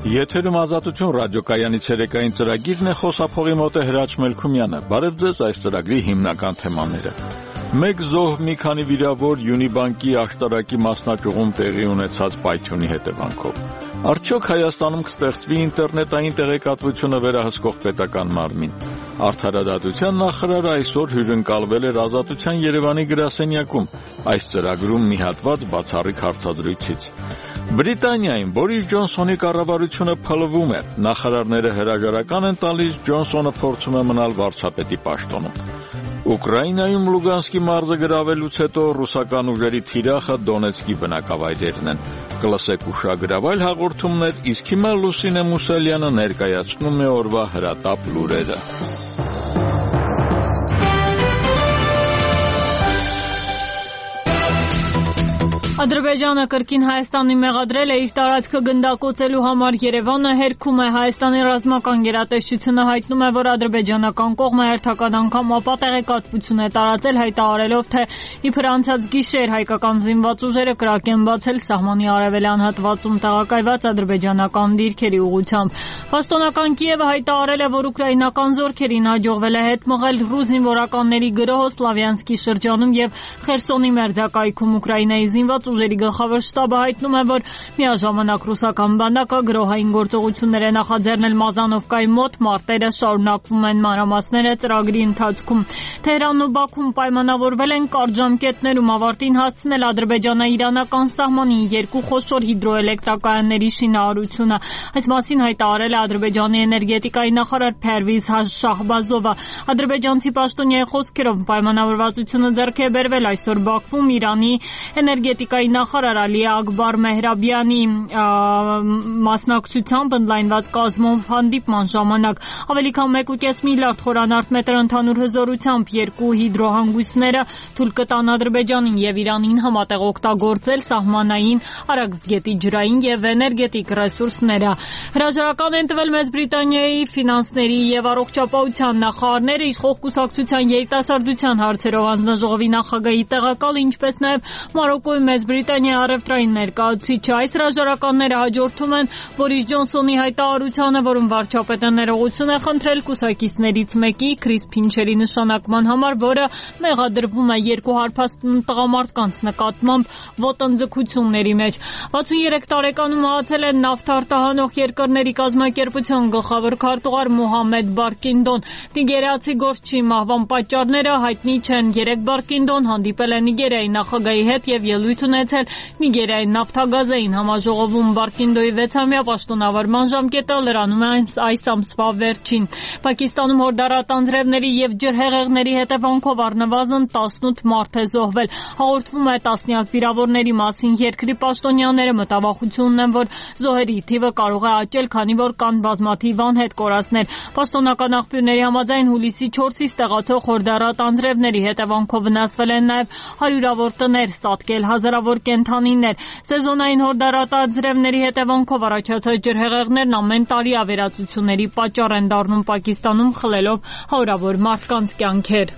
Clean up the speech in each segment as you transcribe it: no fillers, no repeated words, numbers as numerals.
Եթերում ազատություն ռադիոկայանի ցերեկային ծրագիրն է, խոսափողի մոտ է Հրաչ Մելքումյանը։ Բարև ձեզ, այս ծրագրի հիմնական թեմաները։ Մեկ զոհ, մի քանի վիրավոր Յունիբանկի աշտարակի մասնաճյուղում տեղի ունեցած պայթյունի հետևանքով։ Արդյոք Հայաստանում կստեղծվի ինտերնետային տեղեկատվությունը վերահսկող պետական մարմին։ Արդարադատության նախարարը այսօր հյուրընկալվել էր Ազատության Երևանի գրասենյակում։ Այս ծրագրում մի հատված բացառիկ հարցազրույցից։ Բրիտանիայում Բորիս Ջոնսոնի կառավարությունը փլվում է։ Նախարարները հրաժարական են տալիս, Ջոնսոնը փորձում է մնալ վարչապետի պաշտոնում։ Ուկրաինայում Լուգանսկի մարզը գրավելուց հետո ռուսական ուժերի թիրախը Դոնեցկի բնակավայրերն են։ Կլսեք ուշագրավայր հաղորդումներ, իսկ հիմա Լուսինե Մուսալյանը ներկայացնում է օրվա հրատապ լուրերը։ Ադրբեջանը կրկին Հայաստանին մեղադրել է իր տարածքը գնդակոծելու համար։ Երևանը հերքում է։ Հայաստանի ռազմական գերատեսչությունը հայտնում է, որ ադրբեջանական կողմը հերթական անգամ ապա տեղեկատվություն է տարածել, հայտարարելով, թե իբր անցած գիշեր հայկական զինված ուժերը կրակ են բացել սահմանի արևելյան հատվածում տեղակայված ադրբեջանական դիրքերի ուղղությամբ։ Պաշտոնական Կիևը հայտարարել է, որ ուկրաինական զորքերին հաջողվել է հետ մղել ռուս զինվորականների գրոհը Սլավյանսկի շրջանում եւ Խերսոնի մերձակայքում։ Ուկրաինայի զինված ուժերի գլխավոր շտաբը հայտնում է, որ միաժամանակ ռուսական բանակը գրոհային գործողություններ է նախաձեռնել Մազանովկայի մոտ, մարտերը շարունակվում են։ Մանրամասները ծրագրի ընթացքում։ Թեհրանն ու Բաքուն պայմանավորվել են կարճ ժամկետներում ավարտին հասցնել ադրբեջանա-իրանական սահմանին երկու խոշոր հիդրոէլեկտրակայանների շինարարությունը։ Այս մասին հայտարարել է Ադրբեջանի էներգետիկայի նախարար Փերվիզ Շահբազովը։ Ադրբեջանցի պաշտոնյայի խոսքերով պայմանավորվածությունը ձեռք է բերվել այսօր Բաքվում Իրանի էներգետիկայի նախարար Ալի Ակբար Մեհրաբյանի մասնակցությամբ ընդլայնված կազմով հանդիպման ժամանակ։ Ավելի քան 1.5 միլիարդ խորանարդ մետր ընդհանուր հզորությամբ երկու հիդրոհանգույցները թույլ կտան Ադրբեջանին եւ Իրանին համատեղ օգտագործել սահմանային Արաքսգետի ջրային եւ էներգետիկ ռեսուրսները։ Հրաժարական են տվել Մեծ Բրիտանիայի ֆինանսների եւ առողջապահության նախարարները, իշխող կուսակցության երիտասարդության հարցերով հանձնաժողովի նախագահի տեղակալ, ինչպես նաեւ Մարոկկոյի Մեծ Բրիտանիայի առևտրային ներկայացուցիչը։ Այս հրաժարականները հաջորդում են Բորիս Ջոնսոնի հայտարարությանը, որում վարչապետը ներողություն է խնդրել կուսակիցներից մեկի Քրիս Փինչերի նշանակման համար, որը մեղադրվում է երկու հարբած տղամարդկանց նկատմամբ ոտնձգությունների մեջ։ 63 տարեկանում մահացել է նավթ-արտահանող երկրների կազմակերպության գլխավոր քարտուղար Մոհամեդ Բարկինդոն։ Նիգերիացի գործչի մահվան պատճառները հայտնի չեն։ 3 Բարկինդոն հանդիպել է Նիգերիայի նախագահի հետ եւ ելույթ ունեցել Նիգերիայի նավթագազային համաժողովում։ Բարկինդոյի 6-ամյա պաշտոնավարման ժամկետը լրանում է այս ամսվա վերջին։ Պակիստանում հորդառատ անձրևների եւ ջրհեղեղների հետևանքով առնվազն 18 մարդ է զոհվել։ Հաղորդվում է տասնյակ վիրավորների մասին։ Երկրի պաշտոնյաները մտավախություն ունեն, որ զոհերի թիվը կարող է աճել, քանի որ կան բազմաթիվ անհետ կորածներ։ Պաշտոնական աղբյուրների համաձայն հուլիսի 4-ից տեղացող հորդառատ անձրևների հետևանքով վնասվել են նաեւ հարյուրավոր տներ, սատկել հազարավոր կենդանիներ։ Սեզոնային հորդառատ անձրևների հետևանքով առաջացած ջրհեղեղներն ամեն տարի ավերածությունների պատճառ են դառնում Պակիստանում, խլելով հարյուրավոր մարդկանց կյանքեր։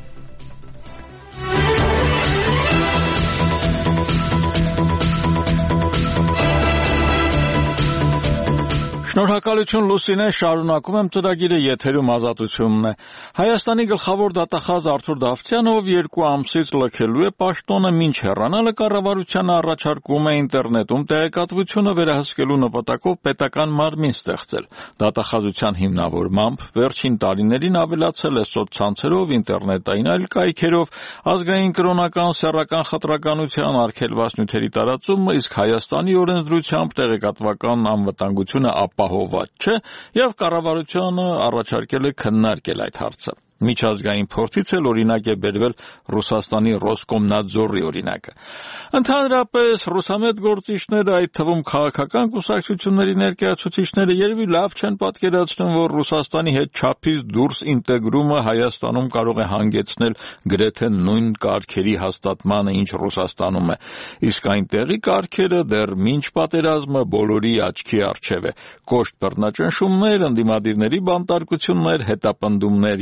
Շնորհակալություն Լուսինե, շարունակում եմ ծրագիրը, եթերում Ազատությունն է։ Հայաստանի գլխավոր դատախազ Արթուր Դավթյանը երկու ամսից լքելու է պաշտոնը, մինչ հեռանալը կառավարությանը առաջարկում է ինտերնետում տեղեկատվությունը վերահսկելու նպատակով պետական մարմին ստեղծել։ Դատախազության հիմնավորմամբ վերջին տարիներին ավելացել է սոցցանցերով, ինտերնետային այլ կայքերով, ազգային կրոնական, սեռական խտրականության, արգելված նյութերի տարածումը, իսկ Հայաստանի օրենսդրությամբ տեղեկատվական անվտանգությունը ապահոված չէ եւ կառավարությունը առաջարկել է քննարկել այդ հարցը։ Միջազգային փորձից էլ օրինակ է բերվել Ռուսաստանի Ռոսկոմնadzorի օրինակը։ Ընդհանրապես ռուսամետ գործիչները, այդ թվում քաղաքական կուսակցությունների ներկայացուցիչները երևի լավ չեն պատկերացնում, որ Ռուսաստանի հետ չափից դուրս ինտեգրումը Հայաստանում կարող է հանգեցնել գրեթե նույն կարգերի հաստատմանը, ինչ Ռուսաստանում է։ Իսկ այնտեղի կարգերը դեռ մինչ պատերազմը բոլորի աչքի առջև է։ Կոշտ բռնաճնշումներ, ընդդիմադիրների բանտարկություններ, հետապնդումներ եւ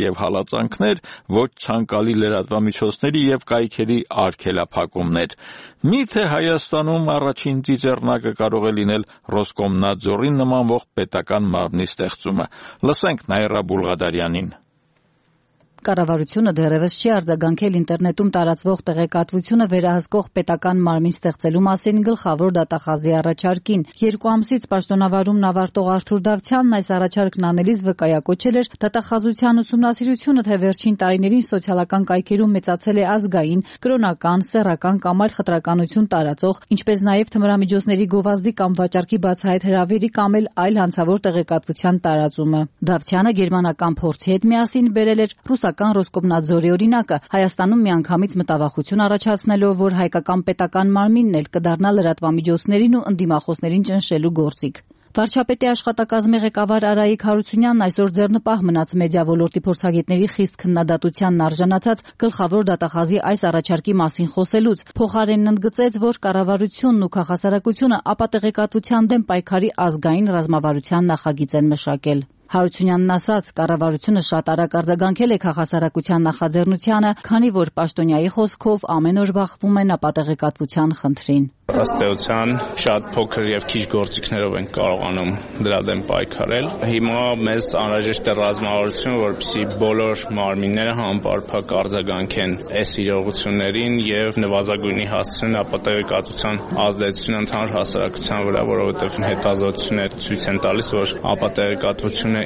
մտածանքներ, ոչ ցանկալի լրատվամիջոցների եւ կայքերի արգելափակումներ։ Միթե Հայաստանում առաջին ծիծեռնակը կարող է լինել Ռոսկոմնadzorին նմանվող պետական մարմնի ստեղծումը։ Լսենք Նաիրա Բուլղադարյանին։ Կառավարությունը դեռևս չի արձագանքել ինտերնետում տարածվող տեղեկատվությունը վերահսկող պետական մարմին ստեղծելու մասին գլխավոր դատախազի առաջարկին։ 2 ամսից պաշտոնավարումն ավարտող Արթուր Դավթյանն այս առաջարկն անելիս վկայակոչել էր դատախազության ուսումնասիրությունը, թե վերջին տարիներին սոցիալական կայքերում մեծացել է ազգային, կրոնական, սեռական կամ այլ խտրականություն տարածող, ինչպես նաև թմրամիջոցների գովազդի կամ վաճառքի բացահայտ հրավերի կամ այլ հանցավոր տեղեկատվության տարածումը։ Դավթյանը գերմանական փորձի հետ միասին բերել էր Ռոսկոմնadzorի օրինակը, Հայաստանում միանգամից մտավախություն առաջացնելով, որ հայկական պետական մարմինն էլ կդառնա լրատվամիջոցներին ու ընդդիմախոսներին ճնշելու գործիք։ Վարչապետի աշխատակազմի ղեկավար Արայիկ Հարությունյանն այսօր ձեռնպահ մնաց մեդիա ոլորտի փորձագետների խիստ քննադատությանն արժանացած գլխավոր դատախազի այս առաջարկի մասին խոսելուց։ Փոխարենն ընդգծեց, որ կառավարությունն ու քաղաքասարակությունը ապատեղեկատվության դեմ պայքարի ազգային ռազմավարության նախագիծ են մշակել։ Հարությունյանն ասաց, կառավարությունը շատ արագ արձագանքել է քաղաքասարակության նախաձեռնությանը, քանի որ պաշտոնյայի խոսքով ամեն օր բախվում են ապատեղեկատվության խնդրին։ Ըստ էության շատ փոքր եւ քիչ գործիքներով են կարողանում դրա դեմ պայքարել։ Հիմա մեզ անհրաժեշտ է ռազմավարություն, որպեսզի բոլոր մարմինները համապարփակ արձագանքեն այս իրողություններին եւ նվազագույնի հասցնեն ապատեղեկատվության ազդեցությունը ընդհանուր հասարակության վրա, որովհետեւ հետազոտությունները ցույց են տալիս, որ ապատեղեկատվությունը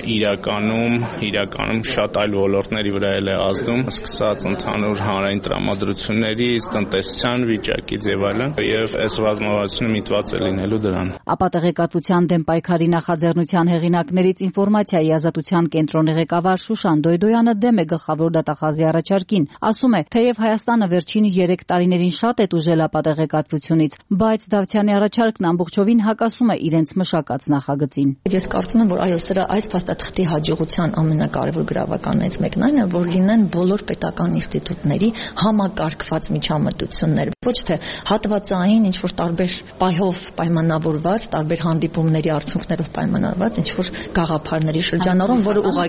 իրականում շատ այլ ոլորտների վրա է ազդում, սկսած ընդհանուր հանրային տրամադրություններից, տնտեսության վիճակից եւ այլն, եւ այս ռազմավարությունը միտված է լինելու դրան։ Ապատեղեկատվության դեմ պայքարի նախաձեռնության հեղինակներից ինֆորմացիայի ազատության կենտրոնի ղեկավար Շուշան Դոյդոյանը դեմ է գլխավոր դատախազի առաջարկին։ Ասում է, թեև Հայաստանը վերջին 3 տարիներին շատ է տուժել ապատեղեկատվությունից, բայց Դավթյանի առաջարկն ամբողջովին հակասում է իրենց մշակած նախագծին։ Ես կարծում եմ, որ այո, սրա այս փաստաթղթի հաջողության ամենակարևոր գրավականներից մեկն այն է, որ լինեն բոլոր պետական ինստիտուտների համակարգված միջամտություններ, ոչ թե հատվածային ինչ-որ տարբեր պայով պայմանավորված, տարբեր հանդիպումների արդյունքներով պայմանավորված ինչ-որ գաղափարների շրջանառում,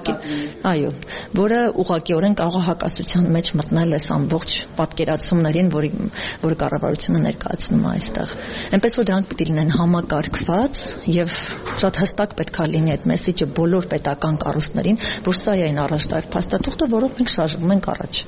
որը ուղղակիորեն կարող է հակասության մեջ մտնել այս ամբողջ պատկերացումներին, որը կառավարությունը ներկայացնում է այստեղ։ Այնպես որ դրանք պիտի լինեն համակարգված եւ շատ հստակ պետք է լինի այդ մեսիջը բոլոր պետական կառույցներին, որ սա է այն առաջտար փաստաթուղթը, որով մենք շարժվում ենք առաջ։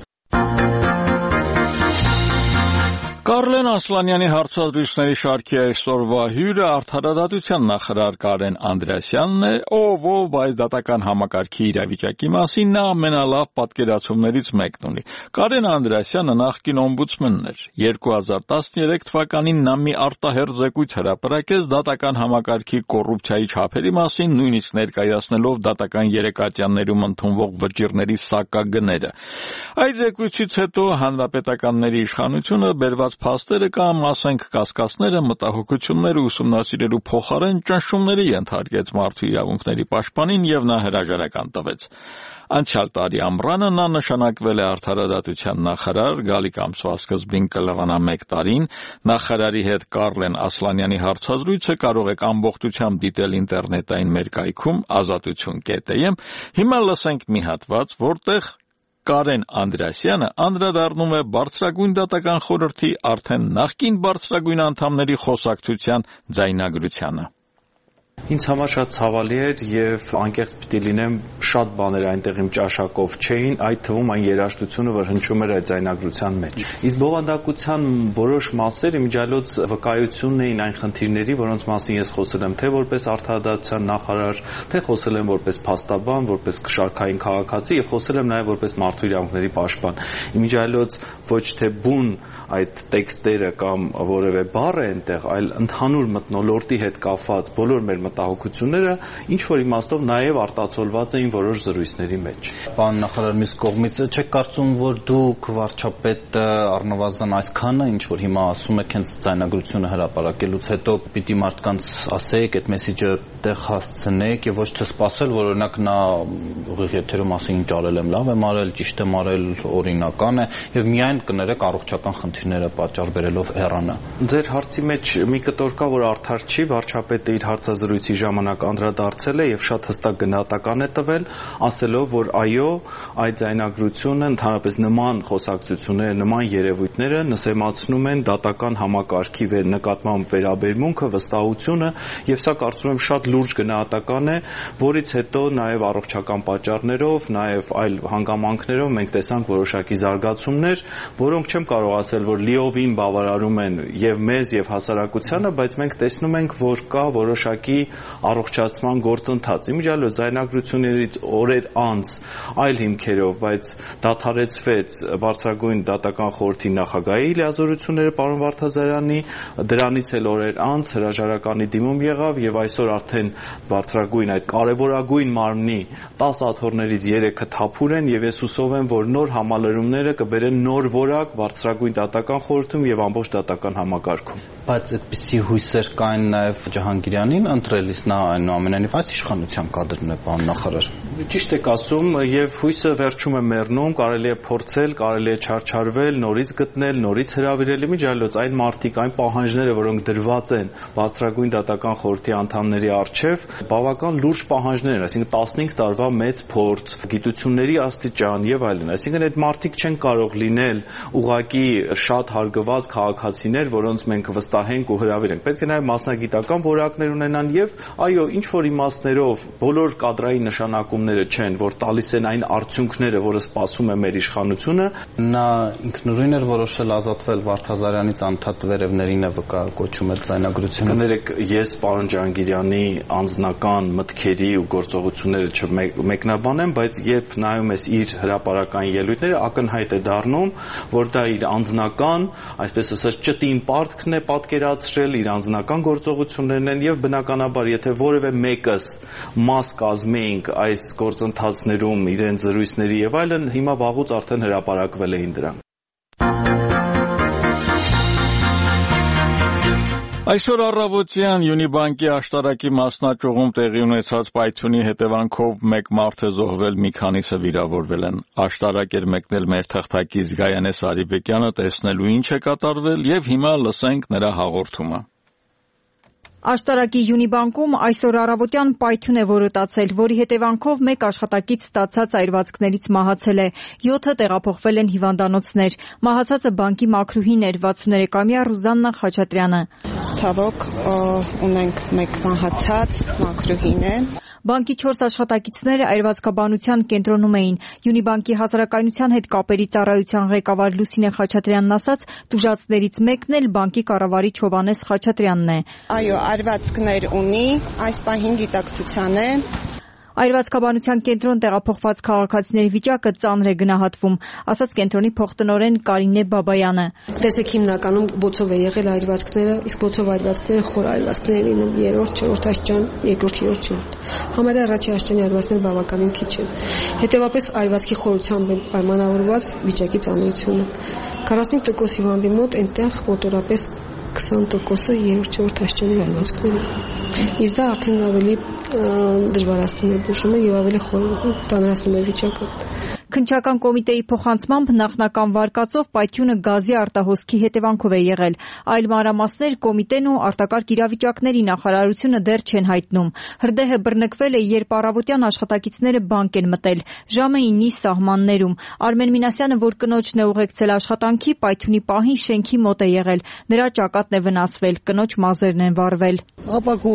Կարլեն Ասլանյանի հարցազրույցների շարքի այսօրվա հյուրը արդարադատության նախարար Կարեն Անդրեասյանն է, ով այս դատական համակարգի իրավիճակի մասին նա ամենալավ պատկերացումներից մեկն ունի։ Կարեն Անդրեասյանը նախկին օմբուդսմենն էր։ 2013 թվականին նա մի արտահերթ զեկույց հրապարակեց դատական համակարգի կոռուպցիայի չափերի մասին, նույնիսկ ներկայացնելով դատական երեկատյաններում ընդունվող վճիռների սակագները։ Այդ զեկույցից հետո հանրապետականների իշխանությունը բերված փաստերը կամ ասենք կասկածները մտահոգությունները ուսումնասիրելու փոխարեն ճնշումների ենթարկեց մարդու իրավունքների պաշտպանին եւ նա հրաժարական տվեց։ Անցյալ տարի ամռանը նա նշանակվել է արդարադատության նախարար, գալիք ամսվա սկզբին կլվանա 1 տարին։ Նախարարի հետ Կարլեն Ասլանյանի հարցազրույցը կարող եք ամբողջությամբ դիտել ինտերնետային մեր կայքում azatutun.am։ Հիմա լսենք մի հատված, որտեղ Կարեն Անդրեասյանը անդրադառնում է բարձրագույն դատական խորհրդի արդեն նախկին բարձրագույն անդամների խոսակցության ձայնագրությանը։ Ինձ համար շատ ցավալի էր եւ անկեղծ պիտի լինեմ, շատ բաներ այնտեղ իմ ճաշակով չէին, այդ թվում այն երաժշտությունը, որ հնչում էր այդ ձայնագրության մեջ։ Իսկ բովանդակության որոշ մասեր իմիջիալոց վկայությունն էին այն խնդիրների, որոնց մասին ես խոսել եմ, թե որպես արդարադատության նախարար, թե խոսել եմ որպես փաստաբան, որպես շարքային քաղաքացի եւ խոսել եմ նաեւ որպես մարդու իրավունքների պաշտպան։ Իմիջիալոց ոչ թե բուն այդ տեքստերը կամ որևէ բառ է այնտեղ, այլ ընդհանուր մթնոլորտի հետ կապված բոլոր մեր մտահոգությունները ինչ որ իմաստով նաև արտացոլված էին որոշ զրույցների մեջ։ Պարոն նախարար, մյուս կողմից չեք կարծում, որ դուք վարչապետը առնվազն այսքանը ինչ որ հիմա ասում եք հենց ձայնագրությունը հրապարակելուց հետո պիտի մարդկանց ասեք, այդ մեսիջը տեղ հասցնեք եւ ոչ թե սпасել, որ օրինակ նա ուղիղ եթերում ասի ինչ արել եմ, լավ եմ արել, ճիշտ եմ արել, օրինական է եւ միայն կներեք առողջական խնդիրները պատճառ բերելով հեռանա։ Ձեր հարցի մեջ մի կտոր կա, որ արդար չի, վարչապետը իր հարցազրույցը զրույցի ժամանակ անդրադարձել է եւ շատ հստակ գնահատական է տվել, ասելով, որ այո, այդ ձայնագրությունը ընդհանրապես նման խոսակցությունները, նման երևույթները նսեմացնում են դատական համակարգի նկատմամբ վերաբերմունքը, վստահությունը եւ սա կարծում եմ շատ լուրջ գնահատական է, որից հետո նաեւ առողջական պատճառներով, նաեւ այլ հանգամանքներով մենք տեսանք որոշակի զարգացումներ, որոնք չեմ կարող ասել, որ լիովին բավարարում են եւ մեզ եւ հասարակությանը, բայց մենք տեսնում ենք, որ կա որոշակի առողջացման գործընթաց։ Իմիջիալոց ձայնագրություններից օրեր անց այլ հիմքերով, բայց դադարեցվեց բարձրագույն դատական խորհրդի նախագահի լիազորությունները պարոն Վարդազարյանի, դրանից էլ օրեր անց հրաժարականի դիմում եղավ եւ այսօր արդեն բարձրագույն այդ կարևորագույն մարմնի 10 աթոռներից 3-ը թափուր են եւ ես հուսով եմ, որ նոր համալրումները կբերեն նոր որակ բարձրագույն դատական խորհրդում եւ ամբողջ դատական համակարգում։ Բայց այդպիսի հույսեր կային նաև Ջահանգիրյանին ընտրելիս, նա այնուամենայնիվ այս իշխանության կադրն է, պարոն նախարար։ Ճիշտ եք ասում, եւ հույսը վերջում է մեռնում, կարելի է փորձել, կարելի է չարչարվել, նորից գտնել, նորից հրավիրել, իմիջիալոց այն մարտիկ, այն պահանջները, որոնք դրված են բարձրագույն դատական խորհրդի անդամների առջև, բավական լուրջ պահանջներ են, այսինքն 15 տարվա մեծ փորձ, գիտությունների աստիճան եւ այլն։ Այսինքն այդ մարտիկ չեն կարող լինել ուղղակի շատ հարգված քաղաքացիներ, որոնց մենք վստահենք ու հրավիրենք։ Պետք է նաեւ մասնագիտական որակներ ունենան եւ այո, ինչ որ իմաստներով բոլոր կադրային նշանակումները չեն, որ տալիս են այն արդյունքները, որը սպասում է մեր իշխանությունը։ Նա ինքնուրույն էր որոշել ազատվել Վարդազարյանից, անդադ վերևներին է վկայակոչում այդ ձայնագրությունը։ Կներեք, ես պարոն Ջահանգիրյանի անձնական մտքերի ու գործողությունները չմեկնաբանեմ, բայց երբ նայում ես իր հրապարական ելույթները, ակնհայտ է դառնում, որ դա իր անձնական, այսպես ասած, ճտին պարտքն է պատկերացրել, իր անձնական գործողություններն են եւ բնականաբար, եթե որևէ մեկս մաս կազմեինք այս գործընթացներում իրենց զրույցների եւ այլն, հիմա վաղուց արդեն հրապարակվել էին դրանք։ Այսօր առավոտյան Յունիբանկի աշտարակի մասնաճյուղում տեղի ունեցած պայթյունի հետևանքով մեկ մարդ է զոհվել, մի քանիսը վիրավորվել են։ Աշտարակ էր մեկնել մեր թղթակից Գայանե Սարիբեկյանը տեսնելու ինչ է կատարվել եւ հիմա լսենք նրա հաղորդումը։ Աշտարակի Յունիբանկում այսօր առավոտյան պայթյուն է որոտացել, որի հետևանքով մեկ աշխատակից ստացած այրվածքներից մահացել է, 7-ը տեղափոխվել են հիվանդանոցներ։ Մահացածը բանկի մաքրուհին էր, 63-ամյա Ռուզաննա Խաչատրյանը։ Ցավոք ունենք մեկ մահացած մաքրուհին է։ Բանկի 4 աշխատակիցները այրվածքաբանության կենտրոնում էին։ Յունիբանկի հասարակայնության հետ կապերի ծառայության ղեկավար Լուսինե Խաչատրյանն ասաց, տուժածներից մեկն էլ բանկի կառավարիչ Հովհաննես Խաչատրյանն է։ Այո, այրվածքներ ունի, այս պահին գիտակցության է։ Այրվածքաբանության կենտրոն տեղափոխված քաղաքացիների վիճակը ծանր է գնահատվում, ասաց կենտրոնի փոխտնօրեն Կարինե Բաբայանը։ Տեսեք, հիմնականում բոցով է եղել այրվածքները, իսկ բոցով այրվածքները խոր այրվածքներ լինում 3-րդ, 4-րդ աստիճան, 2-րդ, 3-րդ, 4-րդ։ Համարյա առաջի աստիճանի այրվածքները բավականին քիչ են։ Հետևաբար այրվածքի խորությամբ է պայմանավորված վիճակի ծանրությունը։ 45% հիվանդի մոտ այնտեղ մոտորապես 20%-ը 3-4 աստիճանի այրվածքներ են։ Իսկ դա արդեն ավելի դժվարացնում է բուժումը եւ ավելի տանրացնում է վիճակը։ Քննչական կոմիտեի փոխանցմամբ նախնական վարկածով պայթյունը գազի արտահոսքի հետևանքով է եղել։ Այլ մանրամասներ կոմիտեն ու արտակարգ իրավիճակների նախարարությունը դեռ չեն հայտնում։ Հրդեհը բռնկվել է, երբ առավոտյան աշխատակիցները բանկ են մտել։ Ժամը 9-ի սահմաններում։ Արմեն Մինասյանը, որ կնոջն է ուղեկցել աշխատանքի, պայթյունի պահին շենքի մոտ է եղել։ Նրա ճակատն է վնասվել, կնոջ մազերն են վառվել։ Ապակու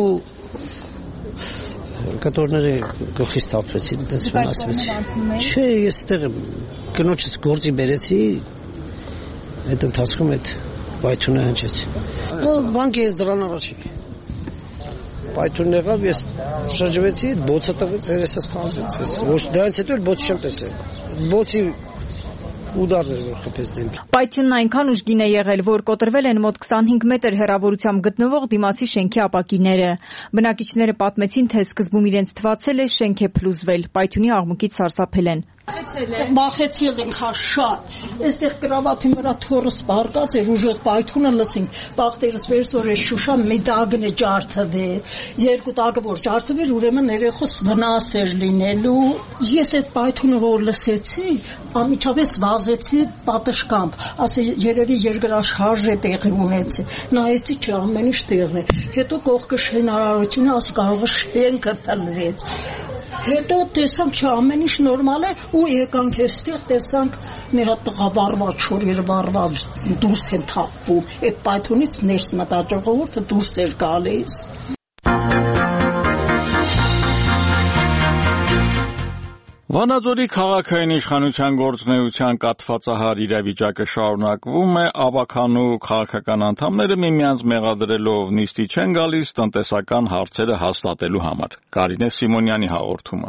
կտորները գլխից թափվեցին, դες վնասվեցին։ Չէ, ես այդտեղ կնոջս գործի բերեցի, այդ ընթացքում այդ պայթյունը հնչեց։ Բանկի ես դրան առաջի։ Պայթյունն եղավ, ես շրջվեցի, բոցը տվեց, երեսս խանձեց։ Ոչ դրանից հետո էլ բոց չեմ տեսել։ Բոցի ուդարներ որ խփեց դեմքի։ Պայթյունն այնքան ուժգին է եղել, որ կոտրվել են մոտ 25 մետր հեռավորությամբ գտնվող դիմացի շենքի ապակիները։ Բնակիչները պատմեցին, թե սկզբում իրենց թվացել է շենք է փլուզվել, պայթյունի աղմուկից սարսափել են։ Մախեցել ենք հա շատ։ Այստեղ կրավատի վրա թորս բարկած էր ուժեղ պայթունը լսինք։ Բախտերս վերսոր է Շուշա մի դագն է ջարդվե։ Երկու դագը որ ջարդվեր ուրեմն երեխոս վնաս էր լինելու։ Ես այդ պայթունը որ լսեցի, ամիջապես վազեցի պատշգամբ։ Ասե երևի երկրաշարժ է տեղի ունեցել։ Նայեցի չէ ամեն ինչ տեղն է։ Հետո կողքը շենարարությունը ասի կարող է շենքը փլվեց։ Հետո տեսանք չէ ամեն ինչ նորմալ է ու եկանք այստեղ տեսանք մի հատ տղա վառված շորեր վառված դուրս են թափվում այդ պայթունից ներս մտա ժողովուրդը դուրս էր գալիս Վանաձորի քաղաքային իշխանության գործունեության կաթվածահար իրավիճակը շարունակվում է, ավականու քաղաքական անդամները միմյանց մեղադրելով նիստի չեն գալիս տնտեսական հարցերը հաստատելու համար։ Կարինե Սիմոնյանի հաղորդումը։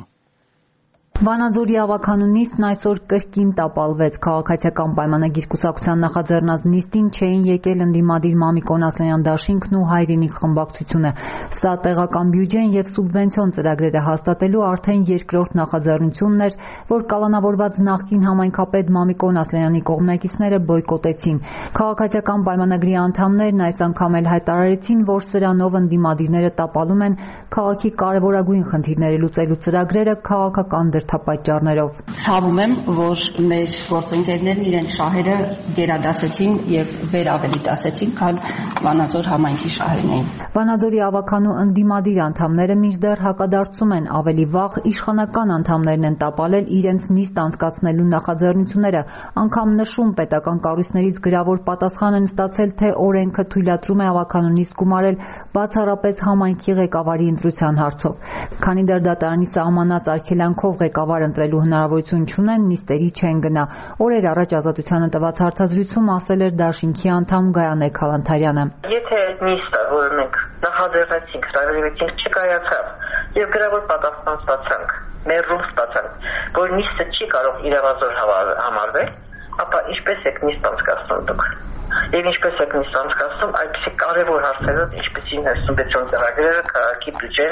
Վանաձորի ավականու նիստն այսօր կրկին տապալվեց։ Քաղաքացիական պայմանագիր կուսակցության նախաձեռնած նիստին չէին եկել ընդդիմադիր Մամիկոն Ասլանյան դաշինքն ու Հայրենիք խմբակցությունը։ Սա տեղական բյուջեն եւ սուբվենցիոն ծրագրերը հաստատելու արդեն երկրորդ նախաձեռնությունն էր, որ կալանավորված նախկին համայնքապետ Մամիկոն Ասլանյանի կողմնակիցները բոյկոտեցին։ Քաղաքացիական պայմանագրի անդամներն այս անգամ էլ հայտարարեցին, որ սրանով ընդդիմադիրները տապալում են քաղաքի կարևորագույն խնդիրները լուծելու ծրագրերը քաղաքական դրդապատճառներով։ Ցավում եմ, որ մեր գործընկերներն իրենց շահերը գերադասեցին եւ ավելի դասեցին, քան Վանաձոր համայնքի շահերն էին։ Վանաձորի ավականու ընդդիմադիր անդամները մինչդեռ հակադարձում են, ավելի վաղ իշխանական անդամներն են տապալել իրենց նիստ անցկացնելու նախաձեռնությունները, անգամ նշում պետական կառույցներից գրավոր պատասխան են ստացել, թե օրենքը թույլատրում է ավականու նիստ գումարել բացառապես համայնքի ղեկավարի ընտրության հարցով։ Քանի դեռ դատարանի սահմանած արգելանքով ղեկավար ընտրելու հնարավորություն չունեն, նիստերի չեն գնա։ Օրեր առաջ Ազատությանը տված հարցազրույցում ասել էր դաշինքի անդամ Գայանե Քալանթարյանը։ Եթե նիստը, որը մենք նախաձեռնեցինք, հրավիրեցինք, չկայացավ եւ գրավոր պատասխան ստացանք, մերժում ստացանք, որ նիստը չի կարող իրավազոր համարվել, ապա ինչպես եք նիստ անցկացնում դուք։ Եվ ինչպես եք նիստ անցկացնում այդպիսի կարևոր հարցերով, ինչպիսին սուբվենցիոն ծրագրերը, քաղաքի բյուջեն,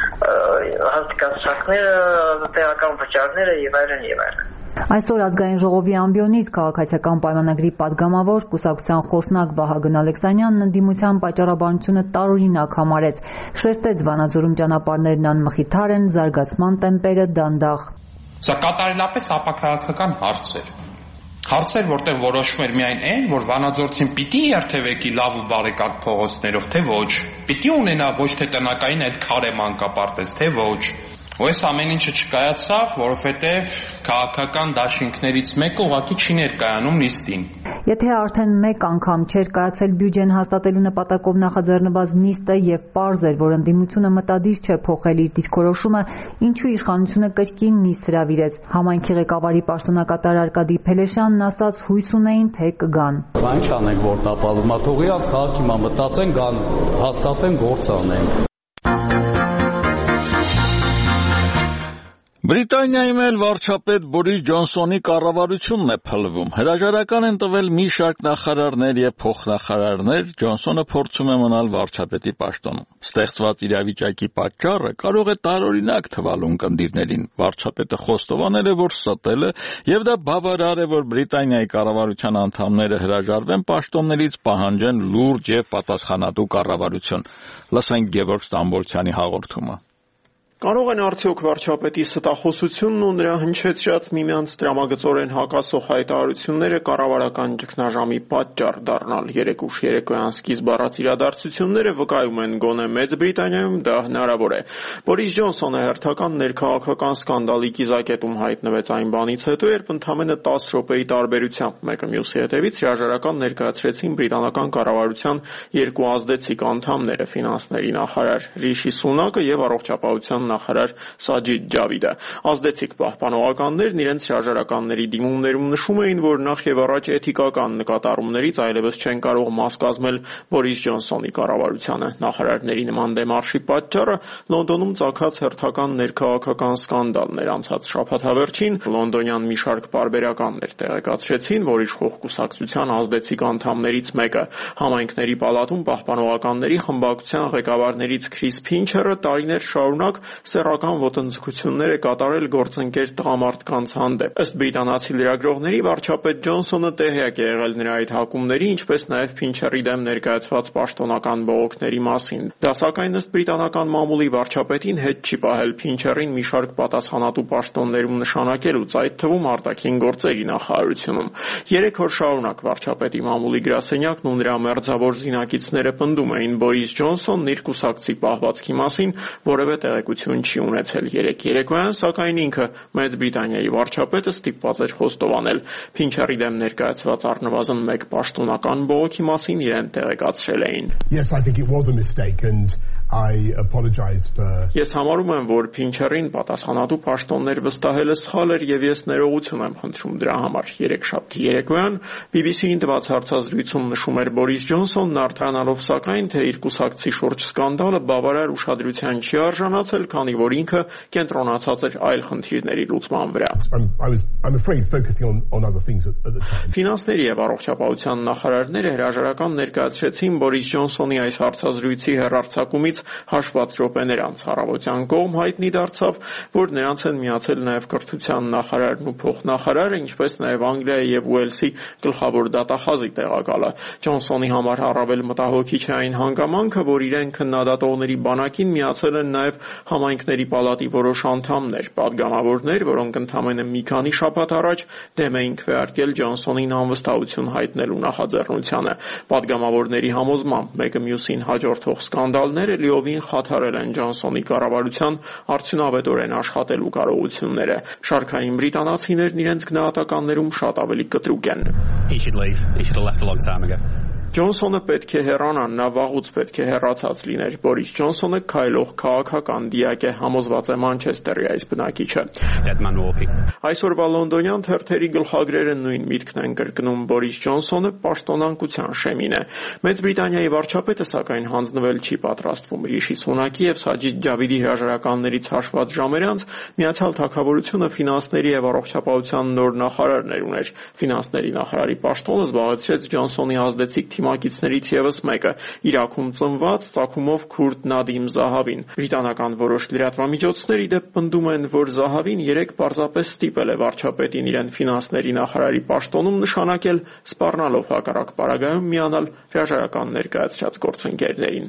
հաստատությունները, տեղական վճարները եւ այլն եւ այլն։ Այսօր ազգային ժողովի ամբիոնից քաղաքացիական պայմանագրի падգամավոր կուսակցության խոսնակ Վահագն Ալեքսանյանն ընդդիմության պատճառաբանությունը տարօրինակ համարեց, շեշտեց Վանաձորում ճանապարհներն անմխիթար են, զարգացման տեմպերը դանդաղ։ Սա կատարելապես ապաքաղաքական հարց էր։ Հարցեր, որտեղ որոշում էր միայն այն, որ վանաձորցին պիտի երթևեկի լավ ու բարեկարգ փողոցներով, թե ոչ, պիտի ունենա ոչ թե տնակային, այլ քարե մանկապարտեզ, թե ոչ։ Ու այս ամեն ինչը չկայացավ, որովհետև քաղաքական դաշինքներից մեկը ուղղակի չի ներկայանում նիստին։ Եթե արդեն մեկ անգամ չէր կայացել բյուջեն հաստատելու նպատակով նախաձեռնված նիստը եւ պարզ էր, որ ընդդիմությունը մտադիր չէ փոխել իր դիրքորոշումը, ինչու իշխանությունը կրկին նիստ հրավիրեց։ Համայնքի ղեկավարի պաշտոնակատար Արկադի Փելեշյանն ասաց հույս ունեին, թե կգան։ Բան չանենք, որ տապալումա թողի, աս քաղաքի մա մտածեն, գան, հաստատեն, գործ անենք։ Բրիտանիայում էլ վարչապետ Բորիս Ջոնսոնի կառավարությունն է փլվում։ Հրաժարական են տվել մի շարք նախարարներ եւ փոխնախարարներ, Ջոնսոնը փորձում է մնալ վարչապետի պաշտոնում։ Ստեղծված իրավիճակի պատճառը կարող է տարօրինակ թվալ ունկնդիրներին։ Վարչապետը խոստովանել է, որ ստել է, եւ դա բավարար է, որ Բրիտանիայի կառավարության անդամները հրաժարվեն պաշտոններից, պահանջեն լուրջ եւ պատասխանատու կառավարություն։ Լսենք Գևորգ Ստամբոլցյանի հաղորդումը։ Կարող են արդյոք վարչապետի ստախոսությունն ու նրա հնչեցրած միմյանց տրամագծորեն հակասող հայտարարությունները կառավարական ճգնաժամի պատճառ դառնալ։ Երեկուշ երեկոյան սկիզբ առած իրադարձությունները վկայում են գոնե Մեծ Բրիտանիայում դա հնարավոր է։ Բորիս Ջոնսոնը հերթական ներքաղաքական սկանդալի կիզակետում հայտնվեց այն բանից հետո, երբ ընդամենը 10 րոպեի տարբերությամբ մեկը մյուսի հետևից հրաժարական ներկայացրեցին բրիտանական կառավարության երկու ազդեցիկ անդամները՝ ֆինանսների նախարար Ռիշի Սունակը եւ առողջապահության նախարար Սաջիդ Ջավիդը։ Ազդեցիկ պահպանողականներն իրենց հրաժարականների դիմումներում նշում էին, որ նախ եւ առաջ էթիկական նկատառումներից այլևս չեն կարող մաս կազմել Բորիս Ջոնսոնի կառավարությանը։ Նախարարների նման դեմարշի պատճառը Լոնդոնում ծագած հերթական ներքաղաքական սկանդալն էր։ Անցած շաբաթավերջին լոնդոնյան մի շարք պարբերականներ տեղեկացրեցին, որ իշխող կուսակցության ազդեցիկ անդամներից մեկը համայնքների պալատում պահպանողականների խմբակցության ղեկավարներից Քրիս Փինչերը տարիներ շարունակ սեռական ոտնձգություններ է կատարել գործընկեր տղամարդկանց հանդեպ։ Ըստ բրիտանացի լրագրողների, վարչապետ Ջոնսոնը տեղյակ է եղել նրա այդ հակումների, ինչպես նաև Փինչերի դեմ ներկայացված պաշտոնական բողոքների մասին։ Դա սակայն ըստ բրիտանական մամուլի վարչապետին հետ չի պահել Փինչերին մի շարք պատասխանատու պաշտոններում նշանակելուց, այդ թվում արտաքին գործերի նախարարությունում։ 3 օր շարունակ վարչապետի մամուլի գրասենյակն ու նրա մերձավոր զինակիցները պնդում էին Բորիս Ջոնսոնն իր կուսակցի պահվածքի մասին որևէ տեղեկություն չի ունեցել։ Երեկոյան, սակայն ինքը Մեծ Բրիտանիայի վարչապետը ստիպված էր խոստովանել Փինչերի դեմ ներկայացված առնվազն 1 պաշտոնական բողոքի մասին իրեն տեղեկացրել էին։ Yes, I think it was a mistake and I apologize for Ես համարում եմ, որ Փինչերին պատասխանատու պաշտոններ վստահելը սխալ էր եւ ես ներողություն եմ խնդրում դրա համար։ Երեքշաբթի երեկոյան BBC-ին տված հարցազրույցում նշում էր Բորիս Ջոնսոնն արտահանելով սակայն, թե իր կուսակցի շուրջ սկանդալը բավարար ուշադրության չի արժանացել, քանի որ ինքը կենտրոնացած էր այլ խնդիրների լուծման վրա։ I'm afraid focusing on other things at the time. Ֆինանսների եւ առողջապահության նախարարները հրաժարական ներկայացրեցին Բորիս Ջոնսոնի այս հարցազրույցի հեռարձակումից հաշված րոպեներ անց առավոտյան կողմ հայտնի դարձավ, որ նրանց են միացել նաև կրթության նախարարն ու փոխնախարարը, ինչպես նաև Անգլիայի եւ Ուելսի գլխավոր դատախազի տեղակալը։ Ջոնսոնի համար առավել մտահոգիչ է այն հանգամանքը, որ իրեն քննադատողների բանակին միացել են նաև համայնքների պալատի որոշ անդամներ, պատգամավորներ, որոնք ընդամենը մի քանի շաբաթ առաջ դեմ էին քվեարկել Ջոնսոնին անվստահություն հայտնելու նախաձեռնությանը։ Պատգամավորների համոզմամբ մեկը մյուսին հաջորդող սկանդալները լիովին խաթարել են Ջոնսոնի կառավարության արդյունավետորեն աշխատելու կարողությունները։ Շարքային բրիտանացիներն իրենց գնահատականներում շատ ավելի կտրուկ են։ He should leave. He should have left a long time ago. Ջոնսոնը պետք է հեռանա, նա վաղուց պետք է հեռացած լիներ։ Բորիս Ջոնսոնը քայլող քաղաքական դիակ է, համոզված է Մանչեսթերի այս բնակիչը։ Այսօրվա լոնդոնյան թերթերի գլխագրերը նույն միտքն են կրկնում։ Բորիս Ջոնսոնը պաշտոնանկության շեմին է։ Մեծ Բրիտանիայի վարչապետը սակայն հանձնվել չի պատրաստվում։ Ռիշի Սունակի եւ Սաջիդ Ջավիդի հրաժարականներից հաշված ժամեր անց Միացյալ Թագավորությունը ֆինանսների եւ առողջապահության նոր նախարարներ ուներ։ Ֆինանսների նախարարի պաշտոնը զբաղեցրեց Ջոնսոնի ազդեցիկ թիմակիցներից եւս մեկը՝ Իրաքում ծնված ծագումով քուրդ Նադիմ Զահավին։ Բրիտանական որոշ լրատվամիջոցներ ի դեպ պնդում են, որ Զահավին 3 պարզապես ստիպել է վարչապետին իրեն ֆինանսների նախարարի պաշտոնում նշանակել, սպառնալով հակառակ պարագայում միանալ հրաժարական ներկայացրած գործընկերներին։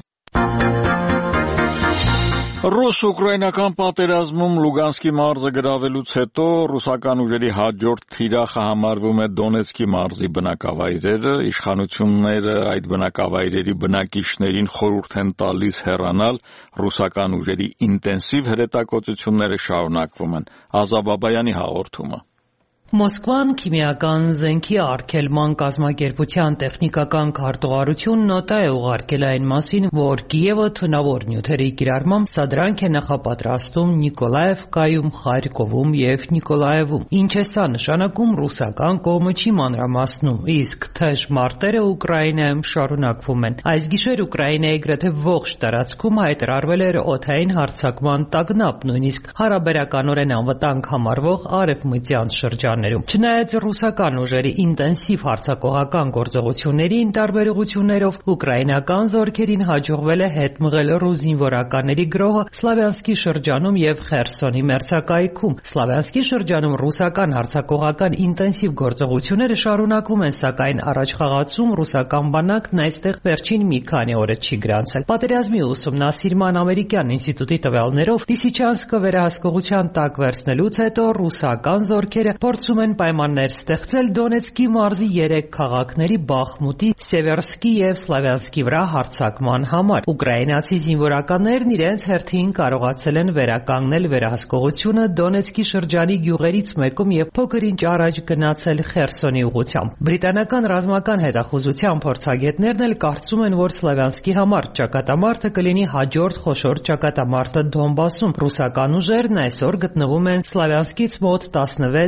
Ռուս-ուկրաինական պատերազմում Լուգանսկի մարզը գրավելուց հետո ռուսական ուժերի հաջորդ թիրախը համարվում է Դոնեցկի մարզի բնակավայրերը։ Իշխանությունները այդ բնակավայրերի բնակիչներին խորհուրդ են տալիս հեռանալ, ռուսական ուժերի ինտենսիվ հրետակոծությունները շարունակվում են։ Ազա Բաբայանի հաղորդումը։ Մոսկվան քիմիական զենքի արգելման կազմակերպության տեխնիկական քարտուղարություն նոտա է ուղարկել այն մասին, որ Կիևը թունավոր նյութերի կիրառմամբ սադրանք է նախապատրաստում Նիկոլաևկայում, Խարկովում եւ Նիկոլաևում։ Ինչ է սա նշանակում, ռուսական կողմը չի մանրամասնում, իսկ թեժ մարտերը Ուկրաինայում շարունակվում են։ Այս գիշեր Ուկրաինայի գրեթե ողջ տարածքում հայտարարվել էր օդային հարձակման տագնապ, նույնիսկ հարաբերականորեն անվտանգ համարվող արևմտյան շրջան։ Չնայած ռուսական ուժերի ինտենսիվ հարձակողական գործողություններին տարբերություններով ուկրաինական զորքերին հաջողվել է հետ մղել ռուս զինվորականների գրոհը Սլավյանսկի շրջանում եւ Խերսոնի մերձակայքում։ Սլավյանսկի շրջանում ռուսական հարձակողական ինտենսիվ գործողությունները շարունակվում են, սակայն առաջխաղացում ռուսական բանակն այստեղ վերջին մի քանի օրը չի գրանցել։ Պատերազմի ուսումնասիրման ամերիկյան ինստիտուտի տվյալներով Լիսիչանսկը վերահսկողության տակ վերցնելուց հետո ռուսական զորքերը փորձում են պայմաններ ստեղծել Դոնեցկի մարզի 3 քաղաքների Բախմուտի, Սևերսկի եւ Սլավյանսկի վրա հարձակման համար։ Ուկրաինացի զինվորականներն իրենց հերթին կարողացել են վերականգնել վերահսկողությունը Դոնեցկի շրջանի գյուղերից մեկում եւ փոքր-ինչ առաջ գնացել Խերսոնի ուղղությամբ։ Բրիտանական ռազմական հետախուզության փորձագետներն էլ կարծում են, որ Սլավյանսկի համար ճակատամարտը կլինի հաջորդ խոշոր ճակատամարտը Դոնբասում։ Ռուսական ուժերն այսօր գտնվում են Սլավյանսկից մոտ 16 կիլոմետր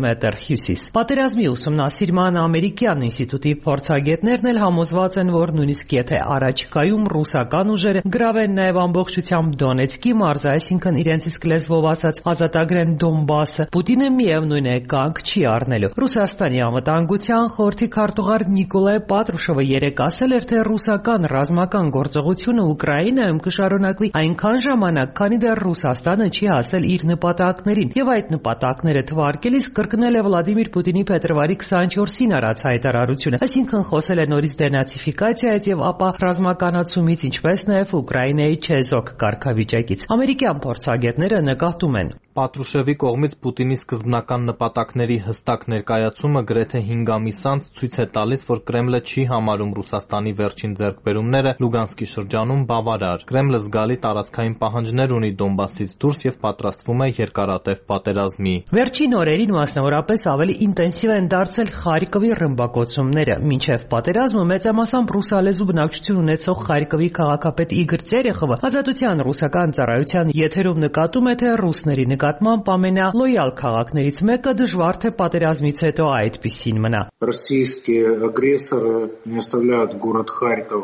կիլոմետր հյուսիս։ Պատերազմի ուսումնասիրման ամերիկյան ինստիտուտի փորձագետներն էլ համոզված են, որ նույնիսկ եթե առաջիկայում ռուսական ուժերը գրավեն նաև ամբողջությամբ Դոնեցկի մարզը, այսինքն իրենց իսկ լեզվով ասած ազատագրեն Դոնբասը, Պուտինը միևնույն է կանգ չի առնելու։ Ռուսաստանի անվտանգության խորհրդի քարտուղար Նիկոլայ Պատրուշովը երեկ ասել էր, թե ռուսական ռազմական գործողությունը Ուկրաինայում կշարունակվի այնքան ժամանակ, քանի դեռ Ռուսաստանը չի հասել իր նպատակներին, եւ այդ նպատակները թվարկելիս կրկնել է Վլադիմիր Պուտինի փետրվարի 24-ին արած հայտարարությունը, այսինքն խոսել է նորից դենացիֆիկացիայից եւ ապա ռազմականացումից, ինչպես նաեւ Ուկրաինայի չեզոք կարգավիճակից։ Ամերիկյան փորձագետները նկատում են. Պատրուշևի կողմից Պուտինի սկզբնական նպատակների հստակ ներկայացումը գրեթե 5 ամիս անց ցույց է տալիս, որ Կրեմլը չի համարում Ռուսաստանի վերջին ձեռքբերումները Լուգանսկի շրջանում բավարար։ Կրեմլը զգալի տարածքային պահանջներ ունի Դոնբասից դուրս եւ պատրաստվում է երկարատև պատերազմի։ Վերջին օրերին մասնավորապես ավելի ինտենսիվ են դարձել Խարկովի ռմբակոծումները, մինչև պատերազմը մեծամասամբ ռուսալեզու բնակչություն ունեցող Խարկովի քաղաքապետ Իգոր Տերեխովը Ազատության ռուսական ծառայության եթերում նկատում է, թե ռուսների նկատմամբ ամենալոյալ քաղաքներից մեկը դժվար թե պատերազմից հետո այդպիսին մնա։ Российские агрессоры не оставляют город Харьков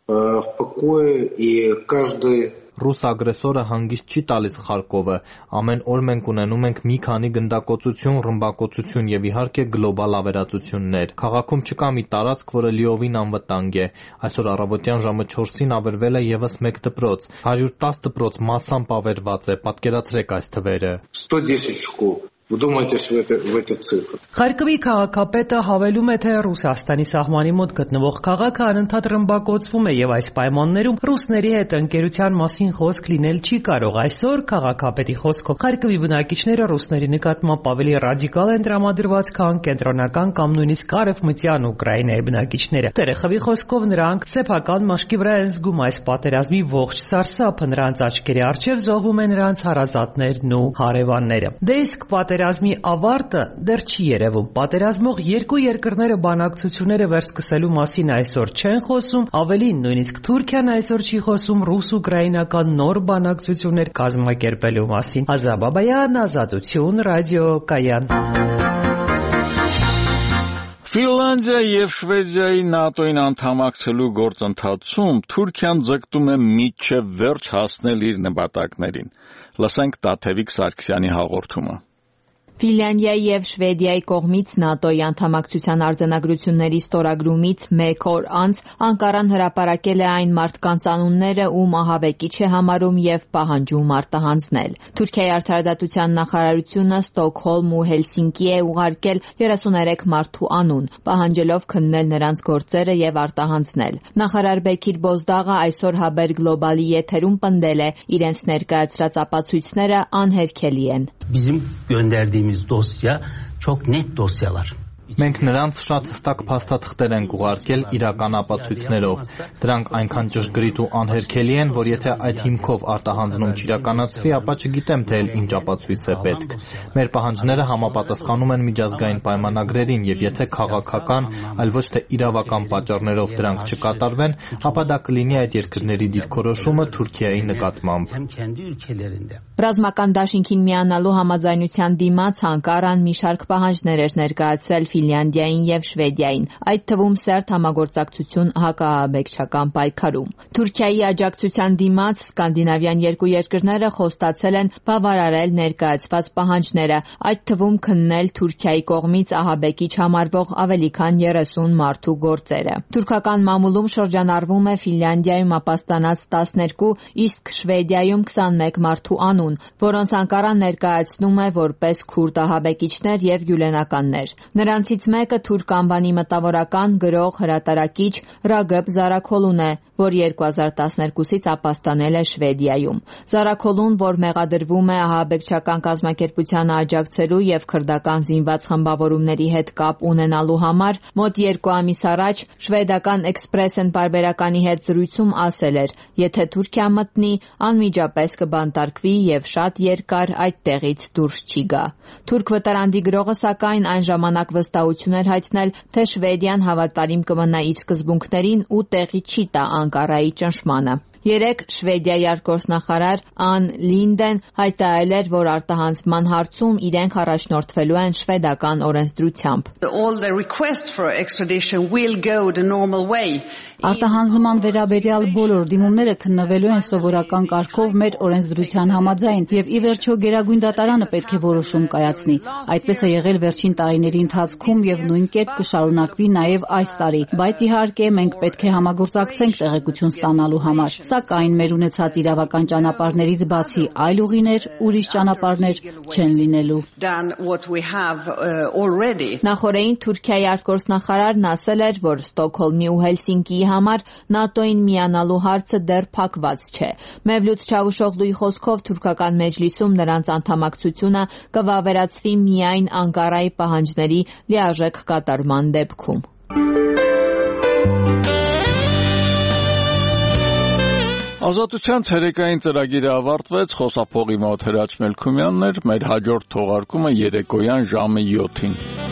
в покое, и каждый Ռուս ագրեսորը հանգիստ չի տալիս Խարկովը։ Ամեն օր մենք ունենում ենք մի քանի գնդակոծություն, ռմբակոծություն եւ իհարկե գլոբալ ավերածություններ։ Քաղաքում չկա մի տարածք, որը լիովին անվտանգ է։ Այսօր առավոտյան ժամը 4-ին ավերվել է եւս մեկ դպրոց։ 110 դպրոց massամբ ավերված է։ Պատկերացրեք այս թվերը։ 110 շկոլ։ Вдумайтесь в эти цифры. Խարկովի քաղաքապետը հավելում է, թե Ռուսաստանի սահմանի մոտ գտնվող քաղաքը անընդհատ ռմբակոծվում է եւ այս պայմաններում ռուսների հետ ընկերության մասին խոսք լինել չի կարող։ Այսօր քաղաքապետի խոսքով Խարկովի բնակիչները ռուսների նկատմամբ ավելի ռադիկալ են տրամադրված, քան կենտրոնական կամ նույնիսկ արևմտյան Ուկրաինայի բնակիչները։ Տերեխովի խոսքով նրանք սեփական մաշկի վրա են զգում այս պատերազմի ողջ սարսափը, նրանց աչքերի առջև զոհվում են նրանց հարազատներն ու հարևանները։ Դե իսկ պատերազմի ավարտը դեռ չի երևում։ Պատերազմող երկու երկրները բանակցությունները վերսկսելու մասին այսօր չեն խոսում, ավելին նույնիսկ Թուրքիան այսօր չի խոսում ռուս-ուկրաինական նոր բանակցություններ կազմակերպելու մասին։ Ազաբ Բաբայան, Ազատություն, ռադիոկայան։ Ֆինլանդիայի եւ Շվեդիայի ՆԱՏՕ-ին անդամակցելու գործընթացում Թուրքիան ձգտում է մինչև վերջ հասնել իր նպատակներին։ Լսենք Տաթևիկ Սարգսյանի հաղորդումը։ Ֆինլանդիայի եւ Շվեդիայի կողմից ՆԱՏՕ-ի անդամակցության արձանագրությունների ստորագրումից 1 օր անց Անկարան հրապարակել է այն մարդկանց անունները, ում ահաբեկիչ է համարում եւ պահանջում արտահանձնել։ Թուրքիայի արդարադատության նախարարությունը Ստոկհոլմ ու Հելսինկի է ուղարկել 33 մարդու անուն, պահանջելով քննել նրանց գործերը եւ արտահանձնել։ Նախարար Բեկիր Բոզդաղը այսօր Haber Global-ի եթերում պնդել է, իրենց ներկայացրած ապացույցները անհերքելի են։ Bizim gönderdiğimiz dosya çok net dosyalar. Մենք նրանց շատ հստակ փաստաթղթեր ենք ուղարկել իրական ապացույցներով։ Դրանք այնքան ճշգրիտ ու անհերքելի են, որ եթե այդ հիմքով արտահանձնում չիրականացվի, ապա չգիտեմ, թե ինչ ապացույց է պետք։ Մեր պահանջները համապատասխանում են միջազգային պայմանագրերին, եւ եթե քաղաքական, այլ ոչ թե իրավական պատճառներով դրանք չկատարվեն, ապա դա կլինի այդ երկրների դիրքորոշումը Թուրքիայի նկատմամբ։ Ռազմական դաշինքին միանալու համաձայնության դիմաց Անկարան մի շարք պահանջներ էր ներկայացրել Ֆինլանդիային եւ Շվեդիային, այդ թվում սերտ համագործակցություն հակաահաբեկչական պայքարում։ Թուրքիայի աջակցության դիմաց սկանդինավյան երկու երկրները խոստացել են բավարարել ներկայացված պահանջները, այդ թվում քննել Թուրքիայի կողմից ահաբեկիչ համարվող ավելի քան 30 մարդու գործերը։ Թուրքական մամուլում շրջանառվում է Ֆինլանդիայում ապաստանած 12, իսկ Շվեդիայում 21 մարդու անուն, որոնց Անկարան ներկայացնում է որպես քուրդ ահաբեկիչներ եւ գյուլենականներ։ Նրանցից մեկը թուրք անվանի մտավորական, գրող, հրատարակիչ Ռագեբ Զարաքոլուն է, որ 2012-ից ապաստանել է Շվեդիայում։ Զարաքոլուն, որ մեղադրվում է ահաբեկչական կազմակերպությանը աջակցելու եւ քրդական զինված խմբավորումների հետ կապ ունենալու համար, մոտ 2 ամիս առաջ շվեդական Expressen պարբերականի հետ զրույցում ասել էր. «Եթե Թուրքիա մտնի, անմիջապես կբանտարկվի եւ շատ երկար այդտեղից դուրս չի գա»։ Թուրք վտարանդի գրողը սակայն այն ժամանակ վստահություն էր հայտնել, թե Շվեդիան հավատարիմ կմնա իր սկզբունքներին ու տեղի չի տա Անկարայի ճնշմանը։ Երեկ Շվեդիայի արտգործնախարար Ան Լինդեն հայտարարել էր, որ արտահանձնման հարցում իրենք առաջնորդվելու են շվեդական օրենսդրությամբ։ Արտահանձնման վերաբերյալ բոլոր դիմումները քննվելու են սովորական կարգով մեր օրենսդրության համաձայն եւ ի վերջո Գերագույն դատարանը պետք է որոշում կայացնի։ Այդպես է եղել վերջին տարիների ընթացքում եւ նույն կերպ կշարունակվի նաեւ այս տարի, բայց իհարկե մենք պետք է համագործակցենք տեղեկություն ստանալու համար։ Սակայն մեր ունեցած իրավական ճանապարհներից բացի այլ ուղիներ, ուրիշ ճանապարհներ չեն լինելու։ Նախորդին Թուրքիայի արտգործնախարարն ասել էր, որ Ստոկհոլմի ու Հելսինկիի համար ՆԱՏՕ-ին միանալու հարցը դեռ փակված չէ։ Մևլութ Չավուշօղլուի խոսքով թուրքական մեջլիսում նրանց անդամակցությունը կվավերացվի միայն Անկարայի պահանջների լիարժեք կատարման դեպքում։ Ազատության ցերեկային ծրագիրը ավարտվեց, խոսափողի մոտ Հրաչ Մելքումյանն էր, մեր հաջորդ թողարկումը երեկոյան ժամը 7-ին։